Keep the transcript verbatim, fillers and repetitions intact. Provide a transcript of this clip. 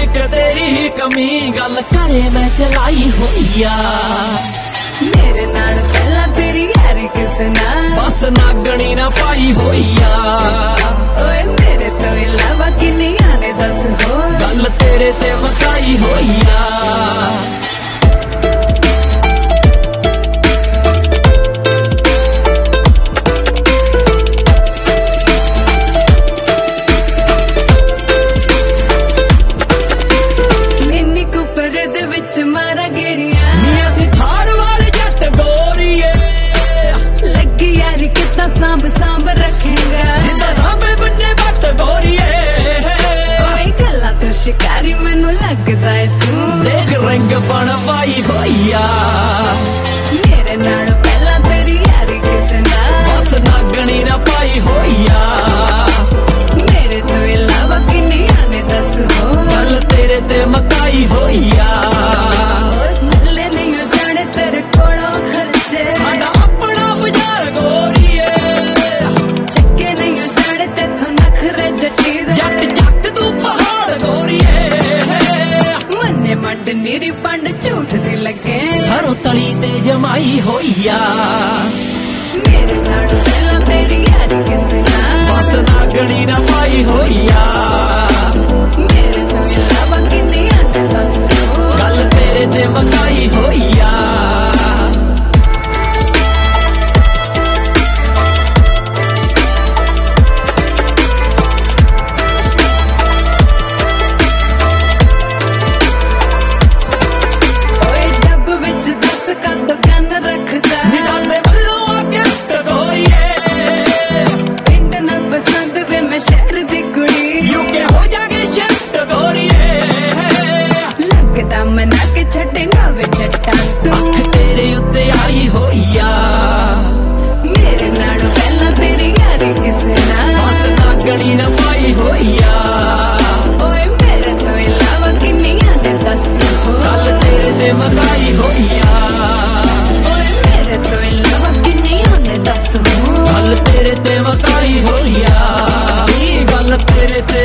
ਇੱਕ ਤੇਰੀ ਕਮੀ ਗੱਲ ਕਰੇ ਮੈਂ ਚਲਾਈ ਹੋਈ ਆ ਮੇਰੇ ਨਾਲ ਪਹਿਲਾਂ ਤੇਰੀ ਯਾਰੀ ਕਿਸ ਨਾਲ ਬਸ ਨਾਗਣੀ ਨਾ ਪਾਈ ਹੋਈ ਆ ਓਏ ਮੇਰੇ ਤੋਂ ਇਲਾਵਾ ਕਿੰਨੀਆਂ ਨੇ ਦੱਸ ਹੋਰ ਗੱਲ ਤੇਰੇ ਤੇ ਮਕਾਈ ਹੋਈ ਆ ਮਾਰਾ ਗੇੜੀਆਂ ਨੀ ਅਸੀਂ ਥਾਰ ਵਾਲੇ ਜੱਟ ਗੋਰੀਏ ਲੱਗੀ ਯਾਰੀ ਕਿੱਦਾਂ ਸਾਂਭ ਸਾਂਭ ਰੱਖੇਗਾ ਜਿੱਦਾਂ ਸਾਂਭੇ ਬੰਨੇ ਬੱਟ ਗੋਰੀਏ ਓਏ ਗੱਲਾਂ ਤੋਂ ਸ਼ਿਕਾਰੀ ਮੈਨੂੰ ਲੱਗਦਾ ਏ ਤੂੰ ਦੇਖ ਰੰਗ ਬਣਵਾਈ ਹੋਈ ਆ ਮੇਰੇ ਨਾਲ ਪਹਿਲਾਂ ਤੇਰੀ ਯਾਰੀ ਕਿਸ ਨਾਲ ਬਸ ਨਾਗਣੀ ਨਾ ਪਾਈ ਹੋਈ ਆ ਮੇਰੇ ਤੋਂ ਇਲਾਵਾ ਕਿੰਨੀਆਂ ਨੇ ਦੱਸ ਹੋ ਗੱਲ ਤੇਰੇ ਤੇ ਮਕਾਈ ਹੋਈ ਆ ਸਾਡਾ ਆਪਣਾ ਬਾਜ਼ਾਰ ਗੋਰੀਏ ਚੱਕੇ ਨਹੀਂ ਜਾਣੇ ਤੇਥੋਂ ਨਖਰੇ ਜੱਟੀ ਦੇ ਜੱਟ ਜੱਟ ਤੂੰ ਪਹਾੜ ਗੋਰੀਏ ਮੰਨੇ ਮੰਡ ਨੀਰੀ ਪੰਡ ਝੂਠ ਦੀ ਲੱਗੇ ਸਰੋਂ ਤਲੀ ਤੇ ਜਮਾਈ ਹੋਈ ਆ ਮੇਰੇ ਨਾਲ ਪਹਿਲਾਂ ਤੇਰੀ ਯਾਰੀ ਕਿਸ ਨਾਲ ਬਸ ਨਾਗਣੀ ਨਾ ਪਾਈ ਹੋਈ ਆ ਮੇਰੇ ਤੋਂ ਇਲਾਵਾ ਕਿੰਨੀਆਂ ਨੇ ਦੱਸ ਗੱਲ ਤੇਰੇ ਤੇ ਮਕਾਈ ਹੋਈ ਆ ਮਨਾ ਕੇ ਛੱਡੇਗਾ ਵੇ ਜੱਟਾਂ ਤੂੰ ਅੱਖ ਤੇਰੇ ਉੱਤੇ ਆਈ ਹੋਈ ਆ ਮੇਰੇ ਨਾਲ ਪਹਿਲਾਂ ਤੇਰੀ ਯਾਰੀ ਕਿਸ ਨਾਲ ਬਸ ਨਾਗਣੀ ਨਾ ਪਾਈ ਹੋਈ ਆ ਓਏ ਮੇਰੇ ਤੋਂ ਇਲਾਵਾ ਕਿੰਨੀਆਂ ਨੇ ਦੱਸ ਹੋ ਗੱਲ ਤੇਰੇ ਤੇ ਮਕਾਈ ਹੋਈ ਆ ਓਏ ਮੇਰੇ ਤੋਂ ਇਲਾਵਾ ਕਿੰਨੀਆਂ ਨੇ ਦੱਸ ਹੋ ਗੱਲ ਤੇਰੇ ਤੇ ਮਕਾਈ ਹੋਈ ਆ ਗੱਲ ਤੇਰੇ ਤੇ